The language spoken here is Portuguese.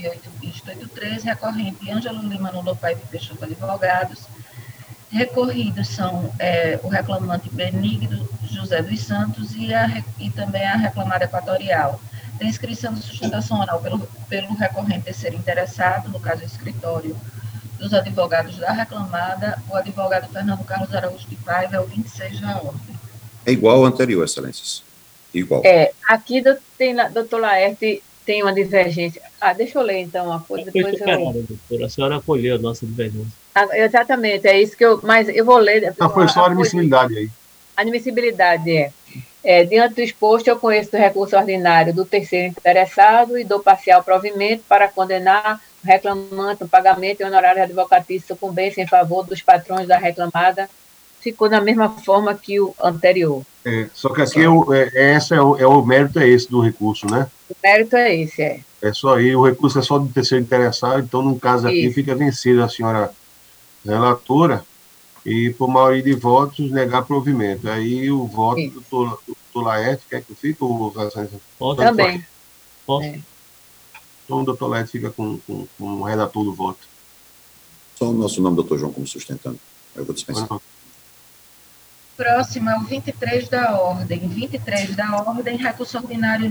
883, recorrente Ângelo Lima Nuno Paiva Peixoto Advogados. Recorridos são o reclamante Benigno José dos Santos e também a reclamada equatorial. Tem inscrição de sustentação oral pelo recorrente terceiro interessado, no caso o escritório dos advogados da reclamada, o advogado Fernando Carlos Araújo de Paiva, é o 26 da ordem. É igual ao anterior, excelências. Igual. Aqui, doutor Laerte, tem uma divergência. Deixa eu ler, então, uma coisa. Depois doutora. A senhora acolheu a nossa divergência. Exatamente, é isso que eu... Mas eu vou ler... Foi só a admissibilidade aí. Admissibilidade, diante do exposto, eu conheço o recurso ordinário do terceiro interessado e dou parcial provimento para condenar o reclamante no pagamento e honorário advocatício sucumbência em favor dos patrões da reclamada. Ficou da mesma forma que o anterior. Só que aqui o mérito é esse do recurso, né? O mérito é esse, É só aí, o recurso é só do terceiro interessado, então, no caso aqui, isso. Fica vencida a senhora relatora e, por maioria de votos, negar provimento. Aí o voto do doutor Laerte, quer que eu fique? Também. Posso? Então, o doutor Laerte fica com o relator do voto. Só o nosso nome, doutor João, como sustentando. Eu vou dispensar. Próximo é o 23 da ordem. 23 da ordem, recurso ordinário